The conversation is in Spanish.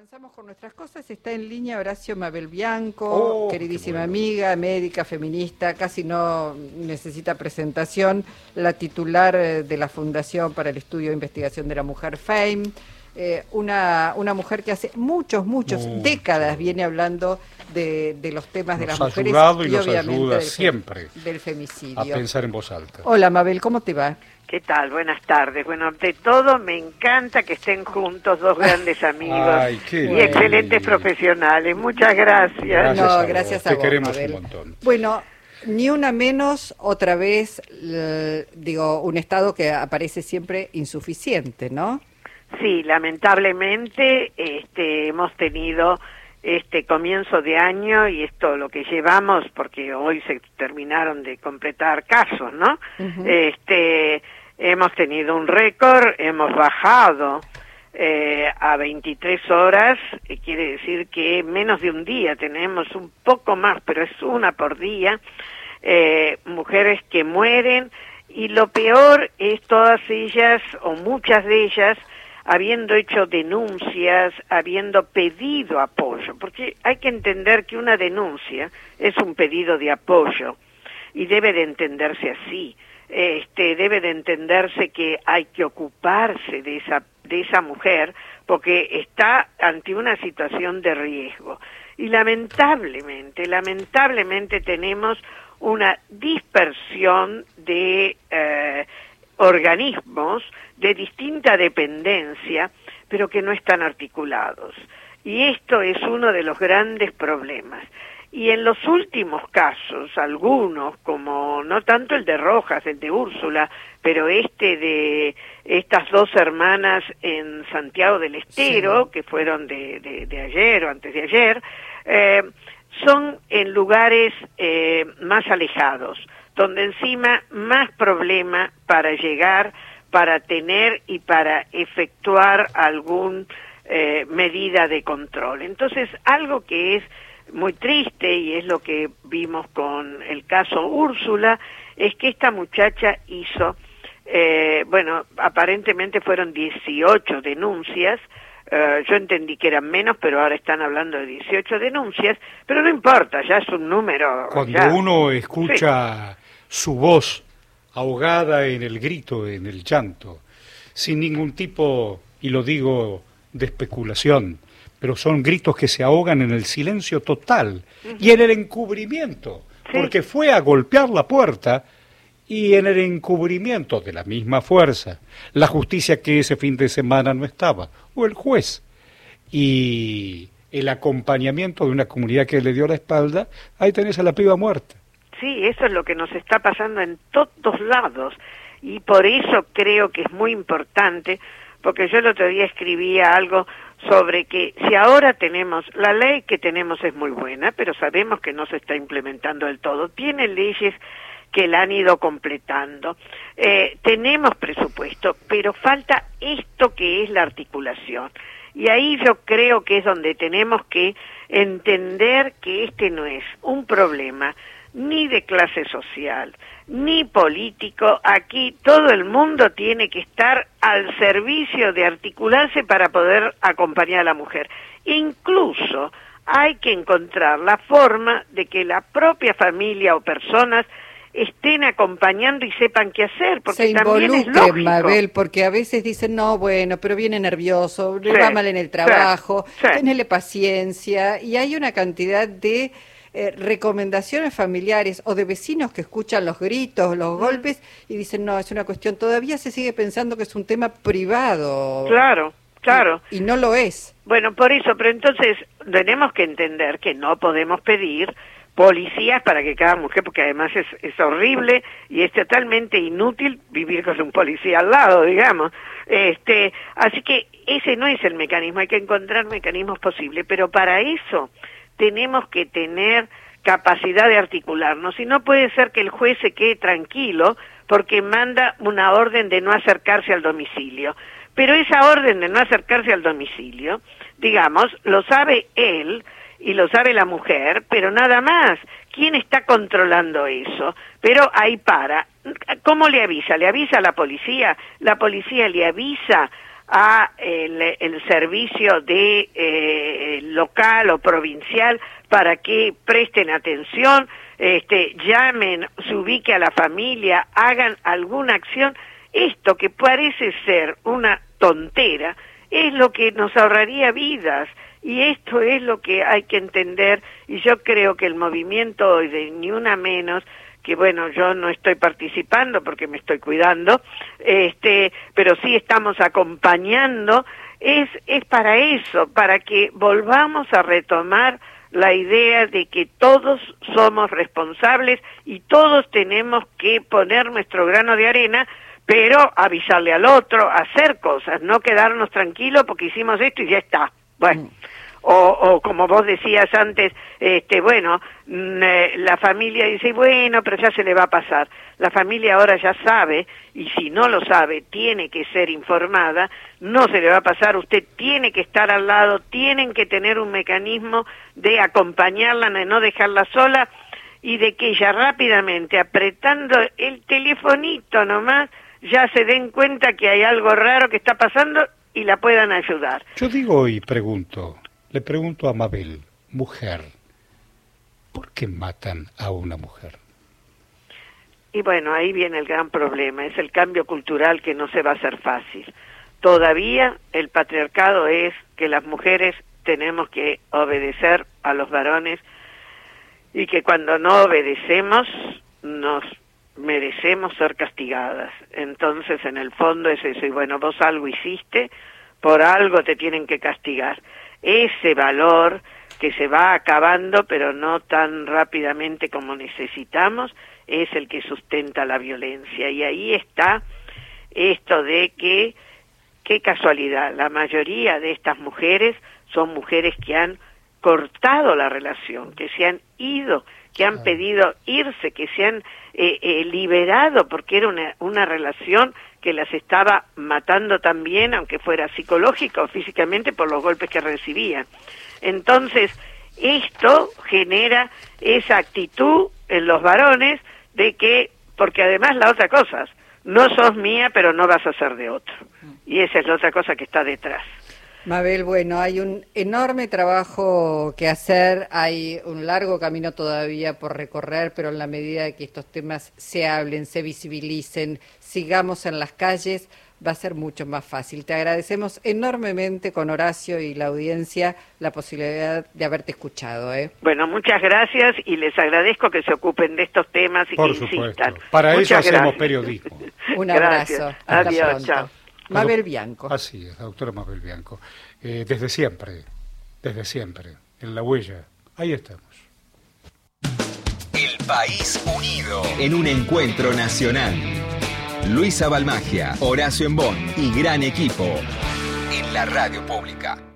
avanzamos con nuestras cosas. Está en línea Horacio Mabel Bianco, queridísima amiga, médica, feminista, casi no necesita presentación, la titular de la Fundación para el Estudio e Investigación de la Mujer, FAME, una mujer que hace muchas décadas viene hablando de los temas de las mujeres y obviamente siempre del femicidio. A pensar en voz alta. Hola Mabel, ¿cómo te va? ¿Qué tal? Buenas tardes. Bueno, ante todo me encanta que estén juntos dos grandes amigos y excelentes profesionales. Muchas gracias. Gracias a vos, te queremos Mabel. Un montón. Bueno, ni una menos, otra vez, digo, un Estado que aparece siempre insuficiente, ¿no? Sí, lamentablemente hemos tenido este comienzo de año y esto lo que llevamos, porque hoy se terminaron de completar casos, ¿no? Hemos tenido un récord, hemos bajado a 23 horas, quiere decir que menos de un día tenemos un poco más, pero es una por día, mujeres que mueren, y lo peor es todas ellas, o muchas de ellas, habiendo hecho denuncias, habiendo pedido apoyo, porque hay que entender que una denuncia es un pedido de apoyo y debe de entenderse así, debe de entenderse que hay que ocuparse de esa mujer porque está ante una situación de riesgo. Y lamentablemente tenemos una dispersión de organismos de distinta dependencia, pero que no están articulados. Y esto es uno de los grandes problemas. Y en los últimos casos, algunos, como no tanto el de Rojas, el de Úrsula, pero de estas dos hermanas en Santiago del Estero, sí, que fueron de ayer o antes de ayer, son en lugares más alejados, donde encima más problema para llegar, para tener y para efectuar alguna medida de control. Entonces, algo que es muy triste, y es lo que vimos con el caso Úrsula, es que esta muchacha hizo, aparentemente fueron 18 denuncias, yo entendí que eran menos, pero ahora están hablando de 18 denuncias, pero no importa, ya es un número. Cuando uno escucha su voz ahogada en el grito, en el llanto, sin ningún tipo, y lo digo de especulación, pero son gritos que se ahogan en el silencio total y en el encubrimiento, porque fue a golpear la puerta y en el encubrimiento de la misma fuerza, la justicia que ese fin de semana no estaba, o el juez, y el acompañamiento de una comunidad que le dio la espalda, ahí tenés a la piba muerta. Sí, eso es lo que nos está pasando en todos lados, y por eso creo que es muy importante, porque yo el otro día escribía algo sobre que si ahora tenemos, la ley que tenemos es muy buena, pero sabemos que no se está implementando del todo, tiene leyes que la han ido completando, tenemos presupuesto, pero falta esto que es la articulación, y ahí yo creo que es donde tenemos que entender que este no es un problema ni de clase social, ni político. Aquí todo el mundo tiene que estar al servicio de articularse para poder acompañar a la mujer. Incluso hay que encontrar la forma de que la propia familia o personas estén acompañando y sepan qué hacer, porque también es lógico. Mabel, porque a veces dicen, no, bueno, pero viene nervioso, le va mal en el trabajo, tenele paciencia, y hay una cantidad de recomendaciones familiares o de vecinos que escuchan los gritos, los golpes, y dicen, no, es una cuestión, todavía se sigue pensando que es un tema privado. Claro. Y no lo es. Bueno, por eso, pero entonces tenemos que entender que no podemos pedir policías para que cada mujer, porque además es horrible y es totalmente inútil vivir con un policía al lado, digamos. Así que ese no es el mecanismo, hay que encontrar mecanismos posibles, pero para eso tenemos que tener capacidad de articularnos, y no puede ser que el juez se quede tranquilo porque manda una orden de no acercarse al domicilio. Pero esa orden de no acercarse al domicilio, digamos, lo sabe él y lo sabe la mujer, pero nada más. ¿Quién está controlando eso? Pero ahí para. ¿Cómo le avisa? ¿Le avisa a la policía? ¿La policía le avisa a el servicio de local o provincial para que presten atención, llamen, se ubique a la familia, hagan alguna acción. Esto que parece ser una tontera es lo que nos ahorraría vidas, y esto es lo que hay que entender, y yo creo que el movimiento hoy de Ni Una Menos, que bueno, yo no estoy participando porque me estoy cuidando, pero sí estamos acompañando, es para eso, para que volvamos a retomar la idea de que todos somos responsables y todos tenemos que poner nuestro grano de arena, pero avisarle al otro, hacer cosas, no quedarnos tranquilos porque hicimos esto y ya está. Bueno, o como vos decías antes, la familia dice, bueno, pero ya se le va a pasar. La familia ahora ya sabe, y si no lo sabe, tiene que ser informada, no se le va a pasar, usted tiene que estar al lado, tienen que tener un mecanismo de acompañarla, de no dejarla sola, y de que ella rápidamente, apretando el telefonito nomás, ya se den cuenta que hay algo raro que está pasando y la puedan ayudar. Yo digo y le pregunto a Mabel, mujer, ¿por qué matan a una mujer? Y bueno, ahí viene el gran problema, es el cambio cultural que no se va a hacer fácil. Todavía el patriarcado es que las mujeres tenemos que obedecer a los varones y que cuando no obedecemos nos merecemos ser castigadas. Entonces, en el fondo es eso, y bueno, vos algo hiciste, por algo te tienen que castigar. Ese valor que se va acabando, pero no tan rápidamente como necesitamos, es el que sustenta la violencia. Y ahí está esto de que, qué casualidad, la mayoría de estas mujeres son mujeres que han cortado la relación, que se han ido, que han pedido irse, que se han liberado, porque era una relación que las estaba matando también, aunque fuera psicológica o físicamente, por los golpes que recibían. Entonces, esto genera esa actitud en los varones de que, porque además la otra cosa, no sos mía, pero no vas a ser de otro. Y esa es la otra cosa que está detrás. Mabel, bueno, hay un enorme trabajo que hacer, hay un largo camino todavía por recorrer, pero en la medida que estos temas se hablen, se visibilicen, sigamos en las calles, va a ser mucho más fácil. Te agradecemos enormemente con Horacio y la audiencia la posibilidad de haberte escuchado. Bueno, muchas gracias y les agradezco que se ocupen de estos temas y por que supuesto. Insistan. Para muchas eso hacemos gracias. periodismo. Un abrazo. Gracias. Hasta Adiós, pronto. chao. Mabel Bianco. Así es, doctora Mabel Bianco. Desde siempre, en la huella, ahí estamos. El país unido en un encuentro nacional. Luisa Balmagia, Horacio Embón y gran equipo en la radio pública.